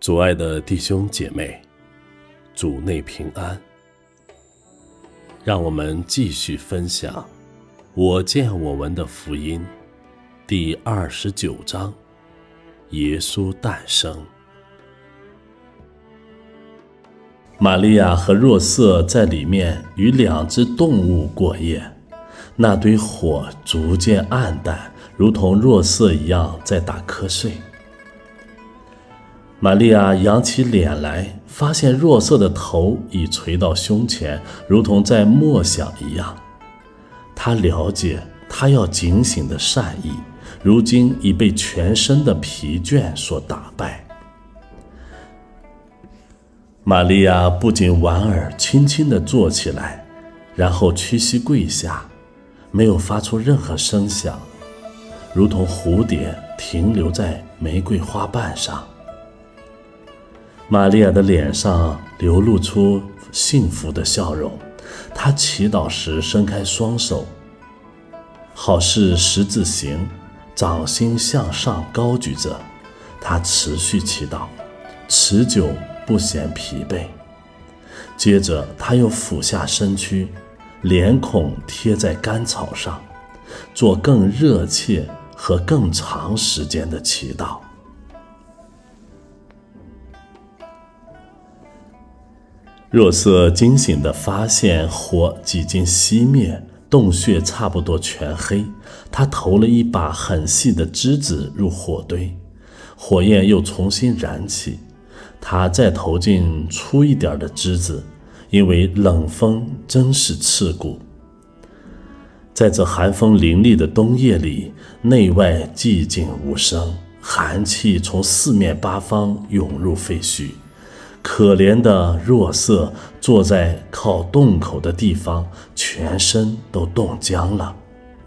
主爱的弟兄姐妹，主内平安。让我们继续分享我见我闻的福音第29章，耶稣诞生。玛利亚和若瑟在里面与2只动物过夜，那堆火逐渐暗淡，如同若瑟一样在打瞌睡。玛利亚扬起脸来，发现若瑟的头已垂到胸前，如同在默想一样。她了解他要警醒的善意，如今已被全身的疲倦所打败。玛利亚不仅莞尔轻轻地坐起来，然后屈膝跪下，没有发出任何声响，如同蝴蝶停留在玫瑰花瓣上。玛利亚的脸上流露出幸福的笑容，她祈祷时伸开双手，好似十字形，掌心向上高举着。她持续祈祷，持久不显疲惫。接着她又俯下身躯，脸孔贴在干草上，做更热切和更长时间的祈祷。若瑟惊醒地发现火几近熄灭，洞穴差不多全黑。他投了一把很细的枝子入火堆，火焰又重新燃起。他再投进粗一点的枝子，因为冷风真是刺骨。在这寒风凌厉的冬夜里，内外寂静无声，寒气从四面八方涌入废墟。可怜的若瑟坐在靠洞口的地方，全身都冻僵了。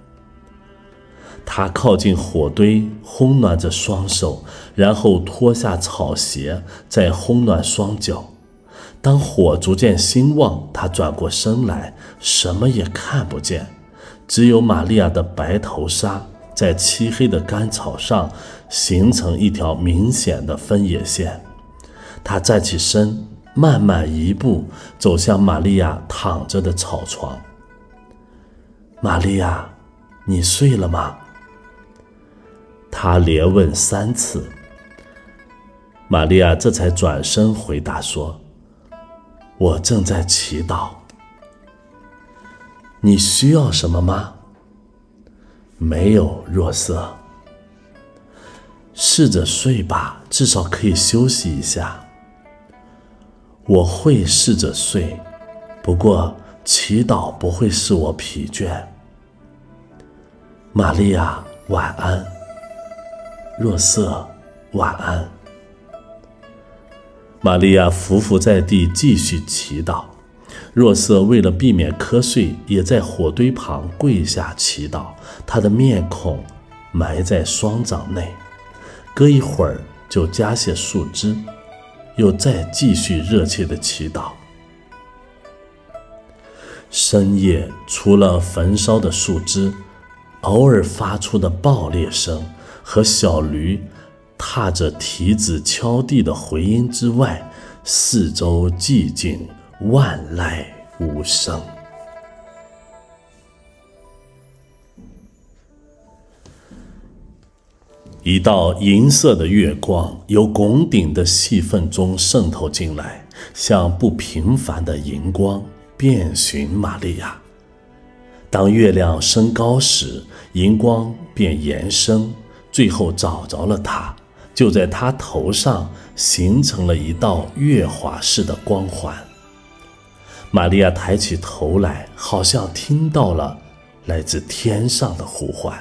他靠近火堆，烘暖着双手，然后脱下草鞋，再烘暖双脚。当火逐渐兴旺，他转过身来，什么也看不见，只有玛利亚的白头纱在漆黑的干草上形成一条明显的分野线。他站起身，慢慢一步走向玛利亚躺着的草床。玛利亚，你睡了吗？他连问3次。玛利亚这才转身回答说：我正在祈祷。你需要什么吗？没有，若瑟。试着睡吧，至少可以休息一下。我会试着睡，不过祈祷不会使我疲倦。玛利亚，晚安。若瑟，晚安。玛利亚伏伏在地继续祈祷。若瑟为了避免瞌睡，也在火堆旁跪下祈祷，他的面孔埋在双掌内。隔一会儿就加些树枝，又再继续热切的祈祷。深夜除了焚烧的树枝，偶尔发出的爆裂声和小驴踏着蹄子敲地的回音之外，四周寂静，万籁无声。一道银色的月光由拱顶的细缝中渗透进来，像不平凡的银光，遍寻玛利亚。当月亮升高时，银光便延伸，最后找着了他，就在他头上形成了一道月华式的光环。玛利亚抬起头来，好像听到了来自天上的呼唤。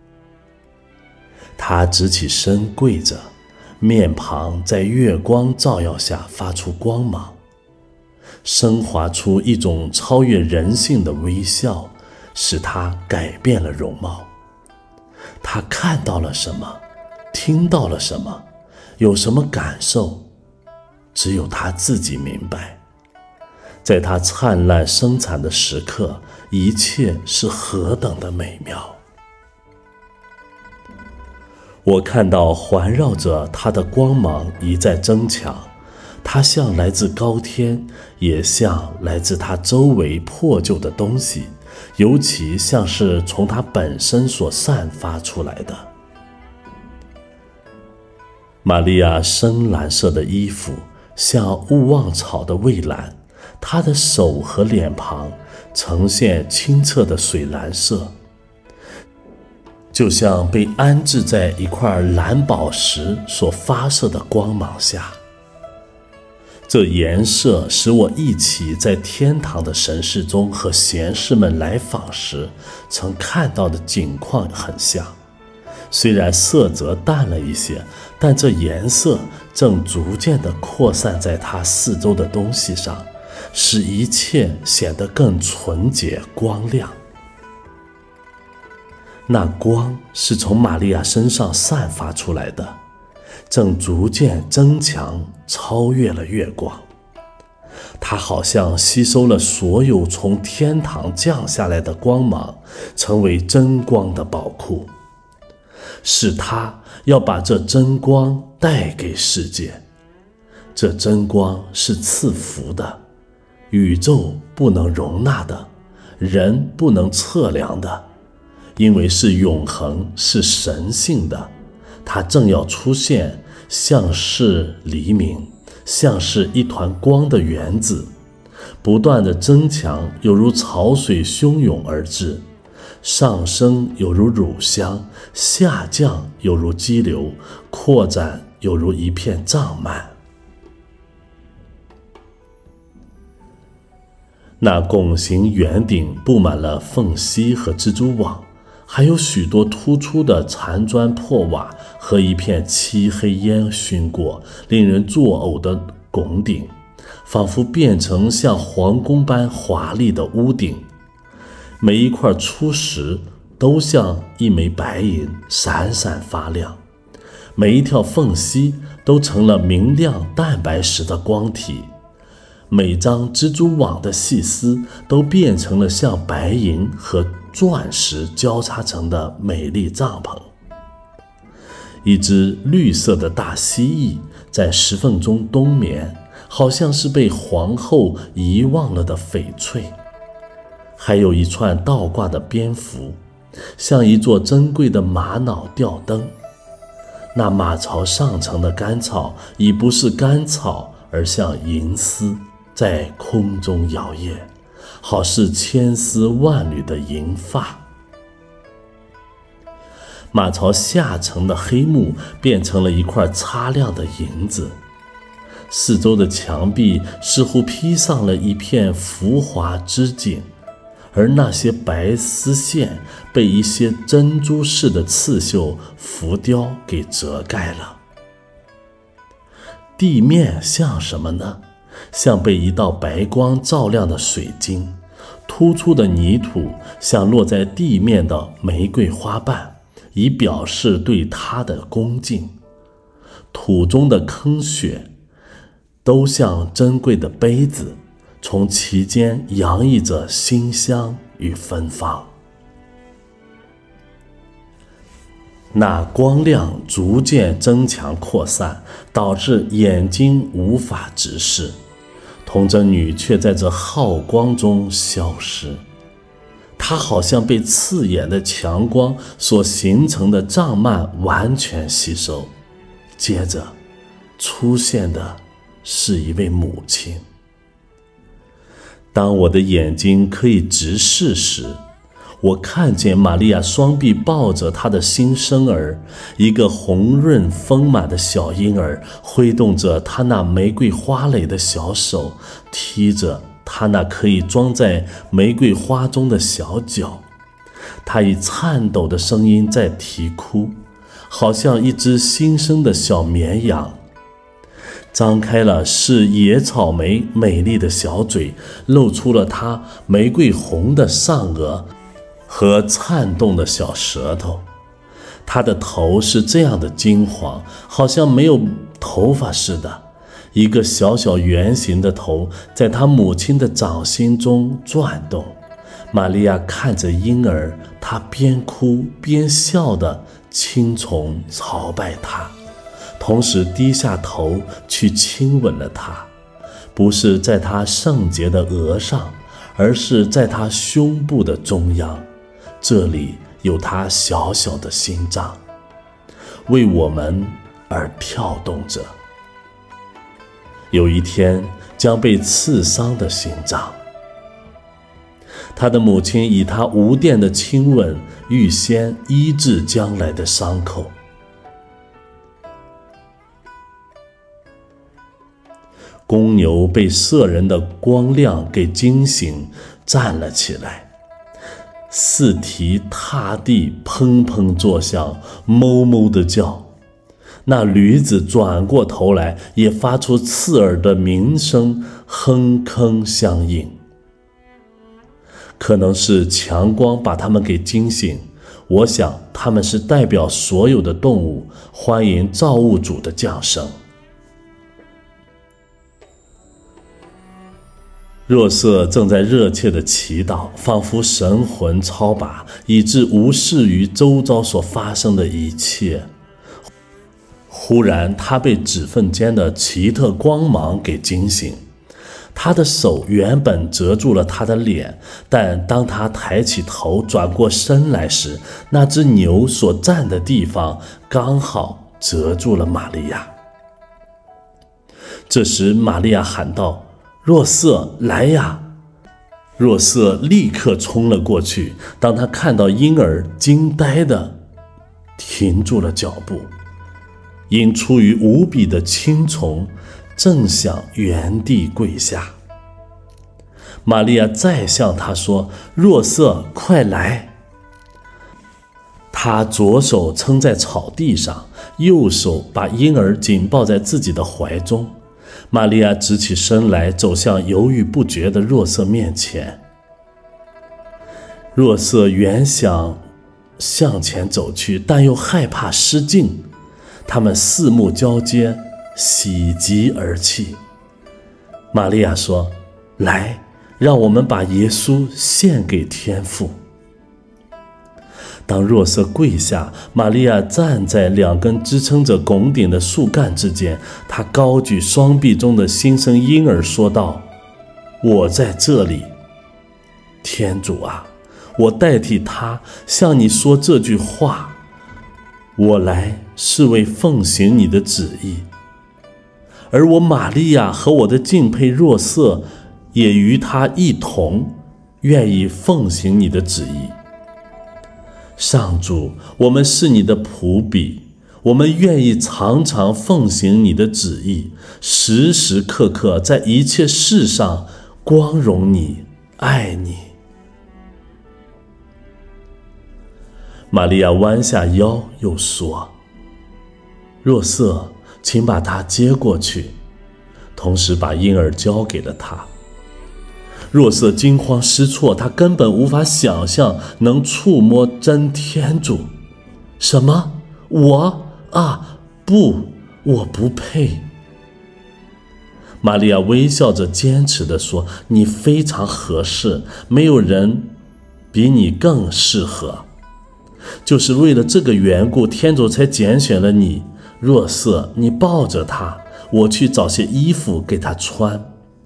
他直起身跪着，面庞在月光照耀下发出光芒，升华出一种超越人性的微笑，使他改变了容貌。他看到了什么，听到了什么，有什么感受，只有他自己明白。在他灿烂生产的时刻，一切是何等的美妙。 我看到环绕着它的光芒一再增强，它像来自高天，也像来自它周围破旧的东西，尤其像是从它本身所散发出来的。玛利亚深蓝色的衣服像勿忘草的蔚蓝，她的手和脸庞呈现清澈的水蓝色，就像被安置在一块蓝宝石所发射的光芒下。这颜色使我忆起在天堂的神视中和贤士们来访时曾看到的景况很像，虽然色泽淡了一些，但这颜色正逐渐地扩散在它四周的东西上，使一切显得更纯洁光亮。那光是从玛利亚身上散发出来的，正逐渐增强，超越了月光。它好像吸收了所有从天堂降下来的光芒，成为真光的宝库。是它要把这真光带给世界。这真光是赐福的，宇宙不能容纳的，人不能测量的，因为是永恒，是神性的。它正要出现，像是黎明，像是一团光的原子，不断地增强，犹如潮水汹涌而至，上升犹如乳香，下降犹如激流，扩展犹如一片藏幔。那拱形圆顶布满了缝隙和蜘蛛网，还有许多突出的残砖破瓦和一片漆黑烟熏过令人作呕的拱顶，仿佛变成像皇宫般华丽的屋顶。每一块初石都像一枚白银，闪闪发亮，每一条缝隙都成了明亮蛋白石的光体，每张蜘蛛网的细丝都变成了像白银和钻石交叉成的美丽帐篷。一只绿色的大蜥蜴在石缝中冬眠，好像是被皇后遗忘了的翡翠。还有一串倒挂的蝙蝠，像一座珍贵的玛瑙吊灯。那马槽上层的干草已不是干草，而像银丝在空中摇曳，好似千丝万缕的银发。马槽下层的黑幕变成了一块擦亮的银子，四周的墙壁似乎披上了一片浮华织锦，而那些白丝线被一些珍珠似的刺绣浮雕给遮盖了。地面像什么呢？像被一道白光照亮的水晶，突出的泥土像落在地面的玫瑰花瓣，以表示对它的恭敬。土中的坑穴都像珍贵的杯子，从其间洋溢着馨香与芬芳。那光亮逐渐增强扩散，导致眼睛无法直视，童贞女却在这浩光中消失。她好像被刺眼的强光所形成的帐幔完全吸收，接着出现的是一位母亲。当我的眼睛可以直视时，我看见玛利亚双臂抱着她的新生儿，一个红润丰满的小婴儿，挥动着她那玫瑰花蕾的小手，踢着她那可以装在玫瑰花中的小脚。她以颤抖的声音在啼哭，好像一只新生的小绵羊。张开了是野草莓美丽的小嘴，露出了她玫瑰红的上额和颤动的小舌头。她的头是这样的金黄，好像没有头发似的，一个小小圆形的头在她母亲的掌心中转动。玛利亚看着婴儿，她边哭边笑地青虫朝拜他，同时低下头去亲吻了他，不是在他圣洁的额上，而是在他胸部的中央，这里有他小小的心脏，为我们而跳动着。有一天将被刺伤的心脏。他的母亲以他无电的亲吻预先医治将来的伤口。公牛被射人的光亮给惊醒，站了起来，四蹄踏地，砰砰作响，哞哞地叫。那驴子转过头来，也发出刺耳的鸣声，哼吭相应。可能是强光把它们给惊醒，我想它们是代表所有的动物，欢迎造物主的降生。若瑟正在热切地祈祷，仿佛神魂超拔，以致无视于周遭所发生的一切。忽然他被指缝间的奇特光芒给惊醒，他的手原本遮住了他的脸，但当他抬起头转过身来时，那只牛所站的地方刚好遮住了玛利亚。这时玛利亚喊道：若瑟，来呀！若瑟立刻冲了过去，当他看到婴儿，惊呆地停住了脚步，因出于无比的青虫，正想原地跪下。玛利亚再向他说：若瑟，快来！他左手撑在草地上，右手把婴儿紧抱在自己的怀中。玛利亚直起身来，走向犹豫不决的若瑟面前。若瑟原想向前走去，但又害怕失敬，他们四目交接，喜极而泣。玛利亚说：来，让我们把耶稣献给天父。当若瑟跪下，玛利亚站在两根支撑着拱顶的树干之间，她高举双臂中的新生婴儿说道：我在这里，天主啊，我代替他向你说这句话，我来是为奉行你的旨意。而我玛利亚和我的敬佩若瑟也与他一同愿意奉行你的旨意。上主，我们是你的仆婢，我们愿意常常奉行你的旨意，时时刻刻在一切事上光荣你，爱你。玛利亚弯下腰又说：若瑟，请把他接过去，同时把婴儿交给了他。若瑟惊慌失措，他根本无法想象能触摸真天主。什么？我啊，不，我不配。玛利亚微笑着坚持地说：你非常合适，没有人比你更适合。就是为了这个缘故，天主才拣选了你。若瑟，你抱着他，我去找些衣服给他穿。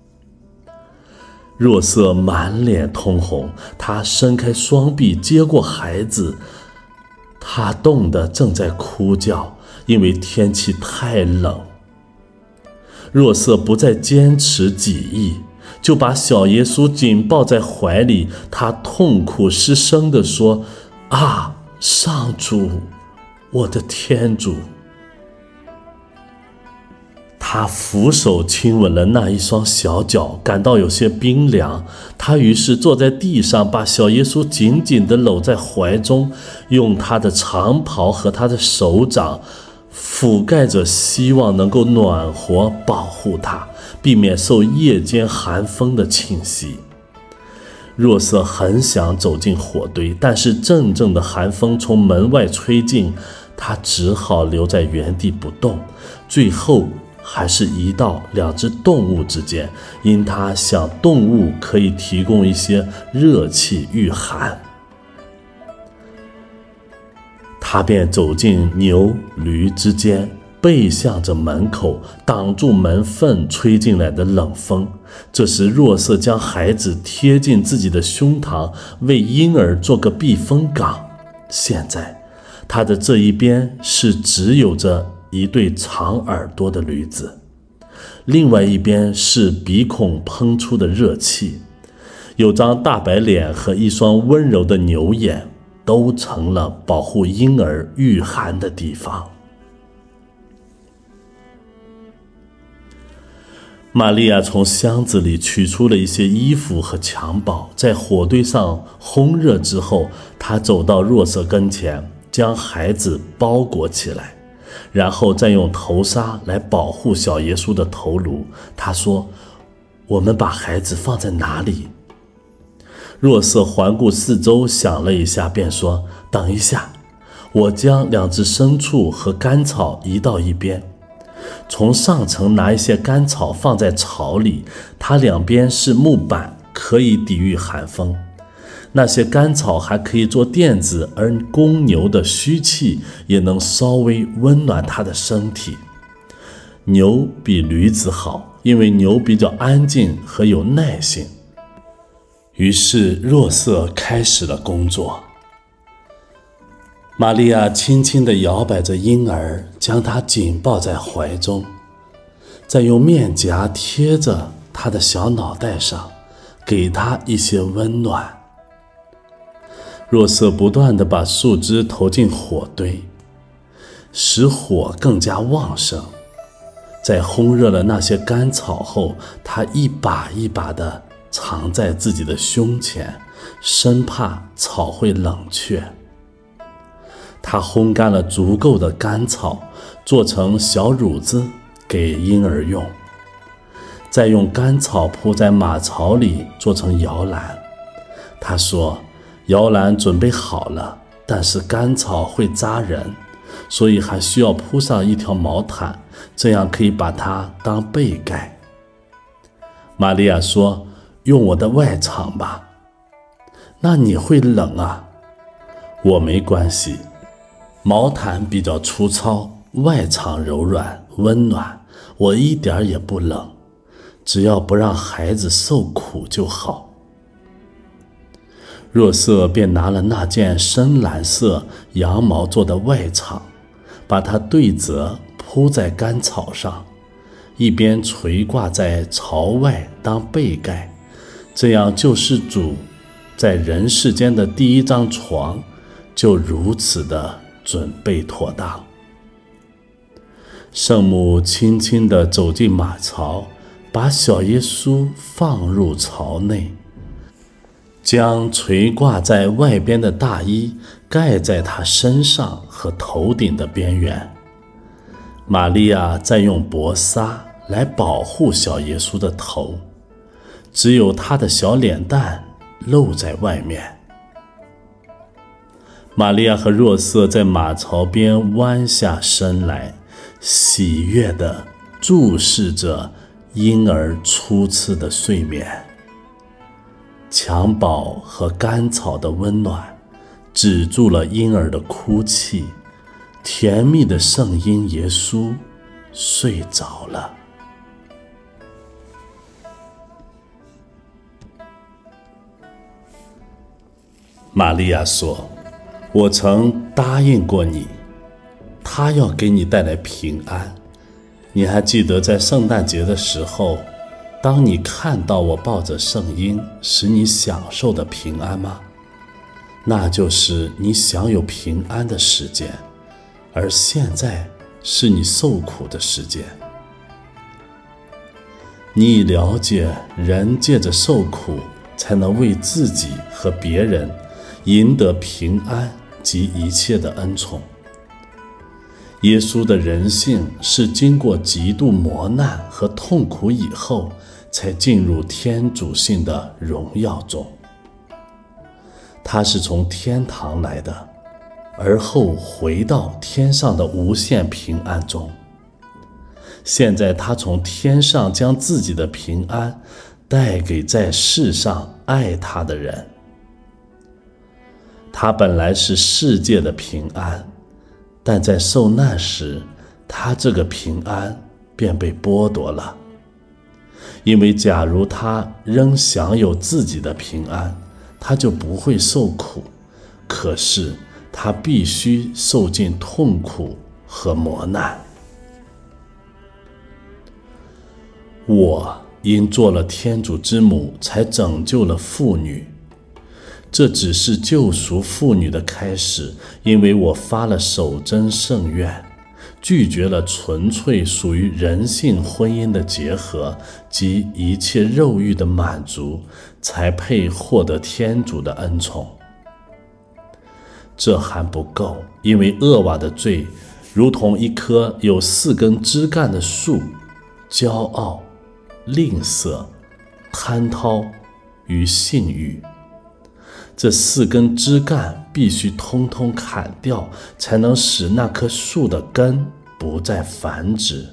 若瑟满脸通红，他伸开双臂接过孩子，他冻得正在哭叫，因为天气太冷。若瑟不再坚持己意，就把小耶稣紧抱在怀里，他痛哭失声地说：啊，上主，我的天主！他俯首亲吻了那一双小脚，感到有些冰凉。他于是坐在地上，把小耶稣紧紧地搂在怀中，用他的长袍和他的手掌覆盖着，希望能够暖和保护他，避免受夜间寒风的侵袭。若瑟很想走进火堆，但是阵阵的寒风从门外吹进，他只好留在原地不动，最后还是移到两只动物之间，因他想动物可以提供一些热气御寒。他他便走进牛驴之间，背向着门口，挡住门缝吹进来的冷风。这时若瑟将孩子贴近自己的胸膛，为婴儿做个避风港。现在他的这一边是只有着一对长耳朵的驴子，另外一边是鼻孔喷出的热气，有张大白脸和一双温柔的牛眼，都成了保护婴儿御寒的地方。玛利亚从箱子里取出了一些衣服和襁褓，在火堆上烘热之后，她走到若瑟跟前，将孩子包裹起来，然后再用头纱来保护小耶稣的头颅。她说：我们把孩子放在哪里？若瑟环顾四周，想了一下，便说：等一下，我将2只牲畜和干草移到一边，从上层拿一些干草放在槽里，它两边是木板，可以抵御寒风。那些干草还可以做垫子，而公牛的虚气也能稍微温暖它的身体。牛比驴子好，因为牛比较安静和有耐性。于是若瑟开始了工作。玛利亚轻轻地摇摆着婴儿，将他紧抱在怀中，再用面颊贴着他的小脑袋上，给他一些温暖。若瑟不断地把树枝投进火堆，使火更加旺盛。在烘热了那些干草后，他一把一把地藏在自己的胸前，生怕草会冷却。他烘干了足够的干草，做成小褥子给婴儿用，再用干草铺在马槽里做成摇篮。他说，摇篮准备好了，但是干草会扎人，所以还需要铺上一条毛毯，这样可以把它当被盖。玛利亚说，用我的外氅吧。那你会冷啊？我没关系，毛毯比较粗糙，外氅柔软温暖，我一点也不冷，只要不让孩子受苦就好。若瑟便拿了那件深蓝色羊毛做的外氅，把它对折铺在干草上，一边垂挂在槽外当被盖，这样救世主在人世间的第一张床就如此的准备妥当。圣母轻轻地走进马槽，把小耶稣放入槽内，将垂挂在外边的大衣盖在他身上和头顶的边缘。玛利亚再用薄纱来保护小耶稣的头，只有他的小脸蛋露在外面。玛利亚和若瑟在马槽边弯下身来，喜悦地注视着婴儿初次的睡眠。襁褓和干草的温暖止住了婴儿的哭泣，甜蜜的圣婴耶稣睡着了。玛利亚说，我曾答应过你，他要给你带来平安。你还记得在圣诞节的时候，当你看到我抱着圣婴使你享受的平安吗？那就是你享有平安的时间，而现在是你受苦的时间。你已了解，人借着受苦才能为自己和别人赢得平安及一切的恩宠。耶稣的人性是经过极度磨难和痛苦以后，才进入天主性的荣耀中。他是从天堂来的，而后回到天上的无限平安中。现在他从天上将自己的平安带给在世上爱他的人。他本来是世界的平安， 但在受难时，他这个平安便被剥夺了。因为假如他仍享有自己的平安，他就不会受苦，可是他必须受尽痛苦和磨难。我因做了天主之母，才拯救了妇女。这只是救赎妇女的开始，因为我发了守贞圣愿，拒绝了纯粹属于人性婚姻的结合及一切肉欲的满足，才配获得天主的恩宠。这还不够，因为厄娃的罪如同一棵有4根枝干的树，骄傲、吝啬、贪滔与性欲。这4根枝干必须通通砍掉，才能使那棵树的根不再繁殖。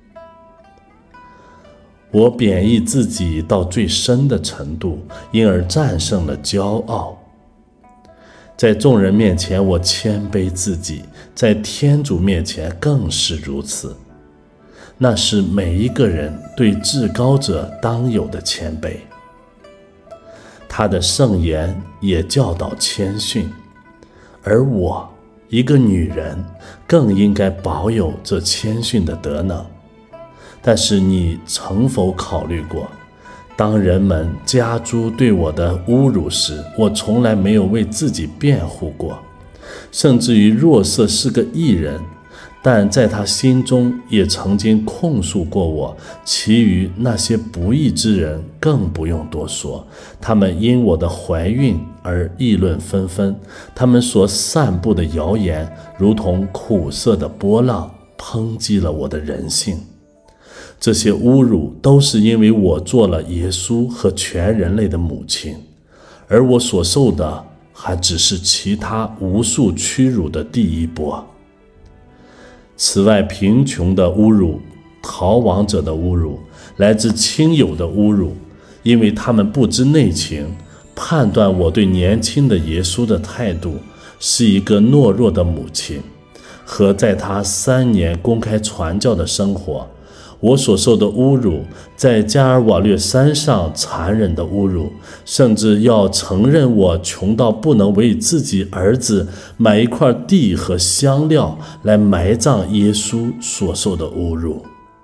我贬义自己到最深的程度，因而战胜了骄傲。在众人面前我谦卑自己，在天主面前更是如此。那是每一个人对至高者当有的谦卑。他的圣言也教导谦逊，而我，一个女人，更应该保有这谦逊的德能。但是你曾否考虑过，当人们加诸对我的侮辱时，我从来没有为自己辩护过，甚至于若瑟是个义人，但在他心中也曾经控诉过我。其余那些不义之人更不用多说，他们因我的怀孕而议论纷纷，他们所散布的谣言如同苦涩的波浪，抨击了我的人性。这些侮辱都是因为我做了耶稣和全人类的母亲，而我所受的还只是其他无数屈辱的第一波。此外，贫穷的侮辱、逃亡者的侮辱、来自亲友的侮辱，因为他们不知内情，判断我对年轻的耶稣的态度是一个懦弱的母亲，和在他3年公开传教的生活。我所受的侮辱，在加尔瓦略山上残忍的侮辱，甚至要承认我穷到不能为自己儿子买一块地和香料来埋葬耶稣所受的侮辱。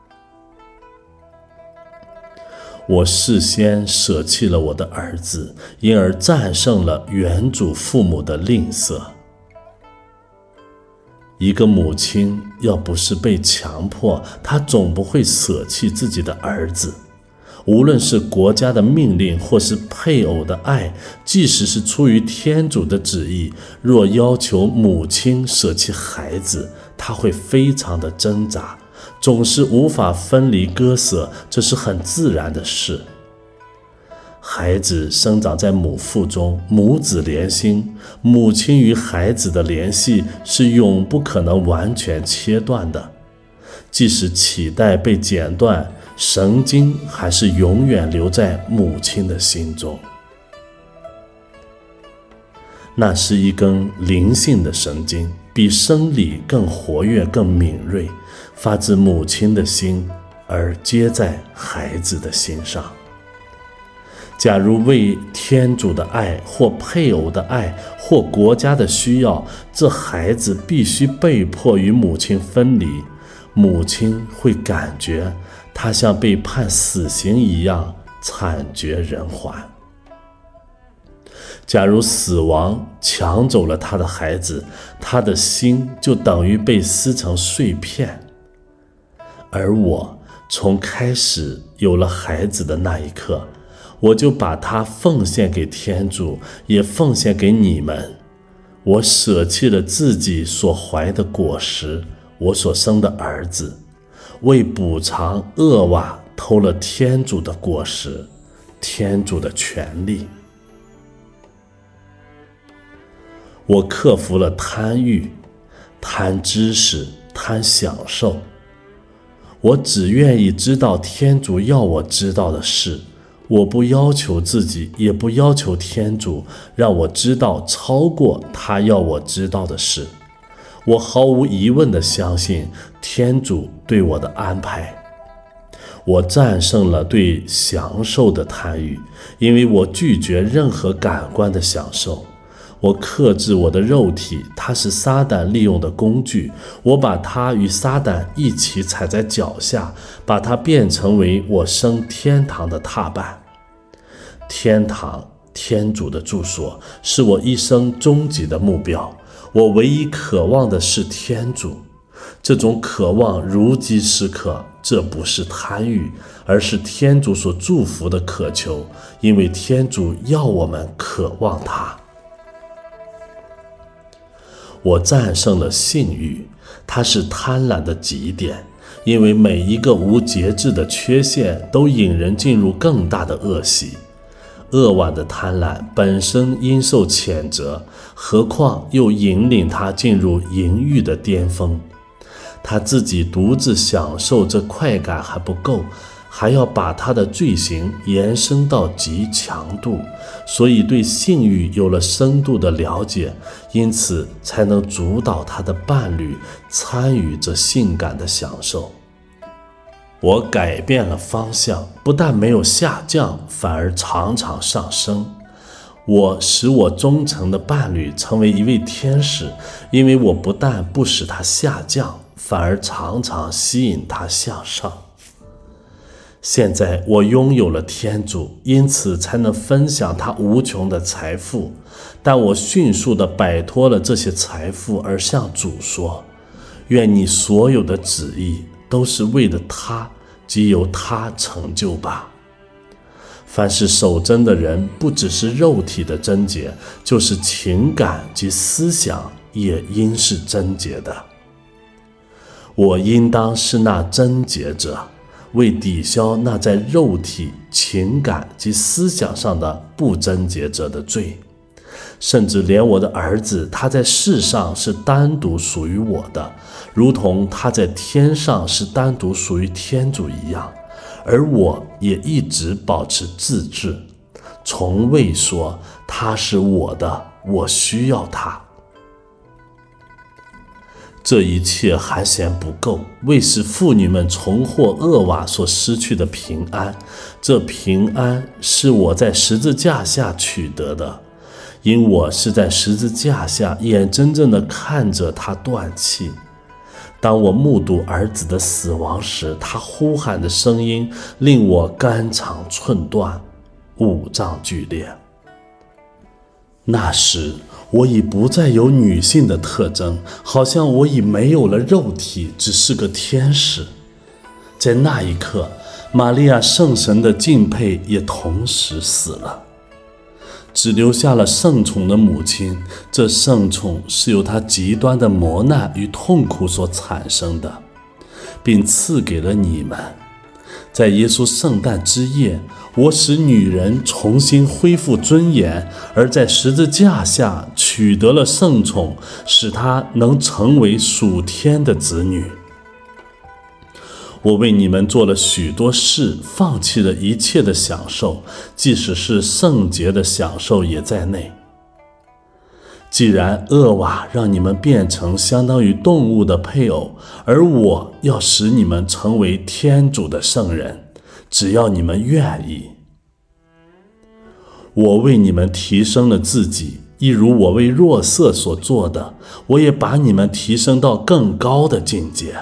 我事先舍弃了我的儿子，因而战胜了原主父母的吝啬。一个母亲要不是被强迫，她总不会舍弃自己的儿子。无论是国家的命令或是配偶的爱，即使是出于天主的旨意，若要求母亲舍弃孩子，她会非常的挣扎，总是无法分离割舍，这是很自然的事。孩子生长在母腹中，母子连心，母亲与孩子的联系是永不可能完全切断的。即使脐带被剪断，神经还是永远留在母亲的心中。那是一根灵性的神经，比生理更活跃、更敏锐，发自母亲的心，而接在孩子的心上。假如为天主的爱或配偶的爱或国家的需要，这孩子必须被迫与母亲分离，母亲会感觉他像被判死刑一样惨绝人寰。假如死亡抢走了他的孩子，他的心就等于被撕成碎片。而我从开始有了孩子的那一刻，我就把它奉献给天主，也奉献给你们。我舍弃了自己所怀的果实，我所生的儿子，为补偿厄娃偷了天主的果实，天主的权利。我克服了贪欲、贪知识、贪享受。我只愿意知道天主要我知道的事，我不要求自己，也不要求天主让我知道超过他要我知道的事。 我毫无疑问地相信天主对我的安排。我战胜了对享受的贪欲，因为我拒绝任何感官的享受。我克制我的肉体，它是撒旦利用的工具，我把它与撒旦一起踩在脚下，把它变成为我升天堂的踏板。天堂，天主的住所，是我一生终极的目标。我唯一渴望的是天主，这种渴望如饥似渴，这不是贪欲，而是天主所祝福的渴求，因为天主要我们渴望他。我战胜了性欲，它是贪婪的极点，因为每一个无节制的缺陷都引人进入更大的恶习。扼腕的贪婪本身应受谴责，何况又引领他进入淫欲的巅峰。他自己独自享受这快感还不够，还要把他的罪行延伸到极强度，所以对性欲有了深度的了解，因此才能主导他的伴侣参与这性感的享受。我改变了方向，不但没有下降，反而常常上升。我使我忠诚的伴侣成为一位天使，因为我不但不使他下降，反而常常吸引他向上。现在我拥有了天主，因此才能分享他无穷的财富，但我迅速地摆脱了这些财富，而向主说：愿你所有的旨意都是为了他，即由他成就吧。凡是守贞的人，不只是肉体的贞洁，就是情感及思想也应是贞洁的。我应当是那贞洁者，为抵消那在肉体、情感及思想上的不贞洁者的罪。甚至连我的儿子，他在世上是单独属于我的，如同他在天上是单独属于天主一样，而我也一直保持自治，从未说他是我的，我需要他。这一切还嫌不够，为使妇女们重获厄瓦所失去的平安，这平安是我在十字架下取得的，因我是在十字架下眼睁睁地看着他断气。当我目睹儿子的死亡时，他呼喊的声音令我肝肠寸断，五脏俱裂。那时我已不再有女性的特征，好像我已没有了肉体，只是个天使。在那一刻，玛利亚圣神的敬佩也同时死了，只留下了圣宠的母亲。这圣宠是由她极端的磨难与痛苦所产生的，并赐给了你们。在耶稣圣诞之夜，我使女人重新恢复尊严，而在十字架下取得了圣宠，使她能成为属天的子女。我为你们做了许多事，放弃了一切的享受，即使是圣洁的享受也在内。既然厄瓦让你们变成相当于动物的配偶，而我要使你们成为天主的圣人，只要你们愿意。我为你们提升了自己，一如我为若瑟所做的，我也把你们提升到更高的境界。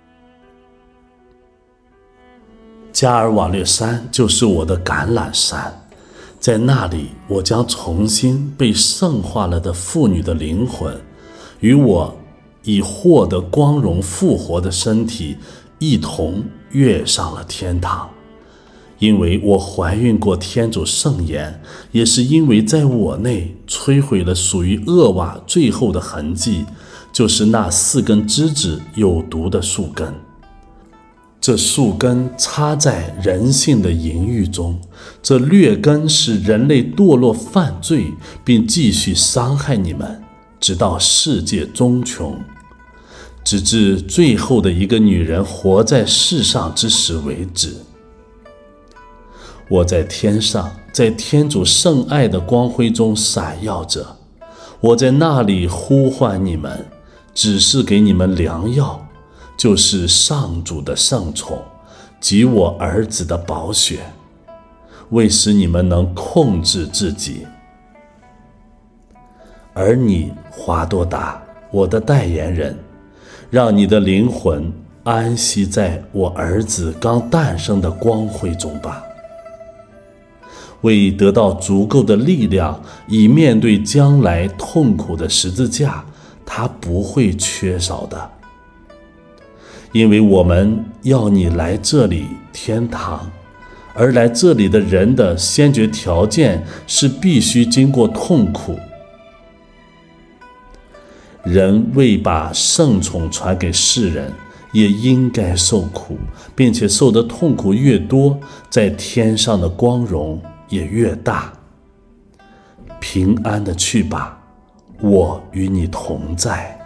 加尔瓦略山就是我的橄榄山，在那里我将重新被圣化了的妇女的灵魂，与我已获得光荣复活的身体一同跃上了天堂。因为我怀孕过天主圣言，也是因为在我内摧毁了属于厄瓦最后的痕迹，就是那4根枝子有毒的树根。这树根插在人性的淫欲中，这劣根使人类堕落犯罪，并继续伤害你们，直到世界终穷，直至最后的一个女人活在世上之时为止。我在天上，在天主圣爱的光辉中闪耀着，我在那里呼唤你们， 只是给你们良药，就是上主的圣宠，及我儿子的宝血，为使你们能控制自己。而你，华多达，我的代言人，让你的灵魂安息在我儿子刚诞生的光辉中吧。为得到足够的力量，以面对将来痛苦的十字架，它不会缺少的。因为我们要你来这里天堂，而来这里的人的先决条件是必须经过痛苦。人为把圣宠传给世人，也应该受苦，并且受的痛苦越多，在天上的光荣也越大。平安的去吧，我与你同在。